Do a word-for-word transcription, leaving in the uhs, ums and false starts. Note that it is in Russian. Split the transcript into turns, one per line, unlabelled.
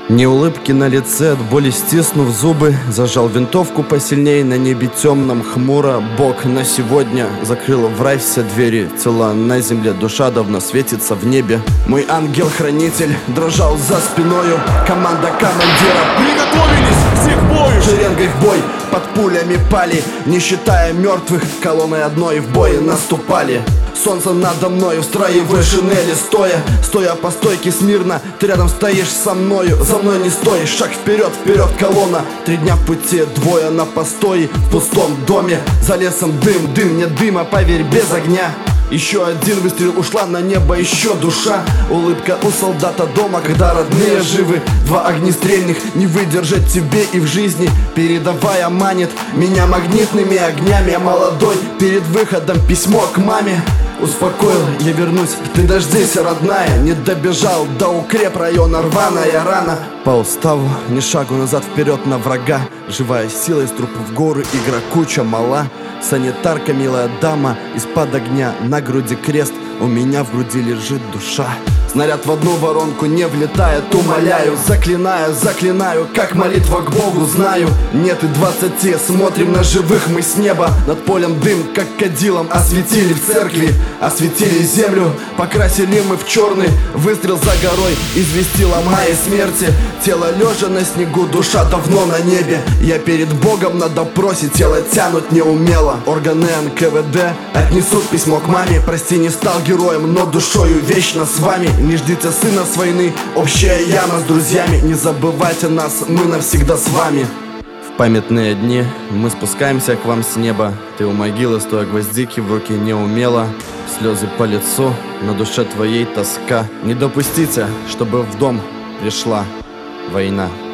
Ни улыбки на лице, от боли стиснув зубы, зажал винтовку посильней, на небе темном хмуро. Бог на сегодня закрыл в рай все двери, тела на земле, душа давно светится в небе. Мой ангел-хранитель дрожал за спиною, команда командира:
приготовились, всех к бою!
Шеренгой в бой, под пулями пали, не считая мертвых, колонной одной в бой наступали. Солнце надо мною в строевой шинели стоя, стоя по стойке смирно, ты рядом стоишь со мною. За мной не стой, шаг вперед, вперед колонна. Три дня в пути, двое на постое, в пустом доме. За лесом дым, дым, нет дыма, поверь, без огня. Еще один выстрел, ушла на небо еще душа. Улыбка у солдата дома, когда родные живы. Два огнестрельных не выдержать тебе и в жизни. Передовая манит меня магнитными огнями. Я молодой, перед выходом письмо к маме. Успокоил, я вернусь, ты дождись, родная. Не добежал до укрепрайона, рваная рана. По уставу ни шагу назад, вперед на врага. Живая сила из трупов в горы, игра куча мала. Санитарка, милая дама, из-под огня на груди крест. У меня в груди лежит душа. Снаряд в одну воронку не влетает, умоляю. Заклинаю, заклинаю, как молитва к Богу знаю. Нет и двадцати, смотрим на живых мы с неба. Над полем дым, как кадилом, осветили в церкви. Осветили землю, покрасили мы в черный. Выстрел за горой известил о моей смерти. Тело лежа на снегу, душа давно на небе. Я перед Богом на допросе, тело тянуть не умело. Органы эн ка вэ дэ отнесут письмо к маме. Прости, не стал героем, но душою вечно с вами. Не ждите сына с войны, общая яма с друзьями. Не забывайте нас, мы навсегда с вами. В памятные дни мы спускаемся к вам с неба. Ты у могилы, стоя гвоздики в руке неумело. Слезы по лицу, на душе твоей тоска. Не допустите, чтобы в дом пришла война.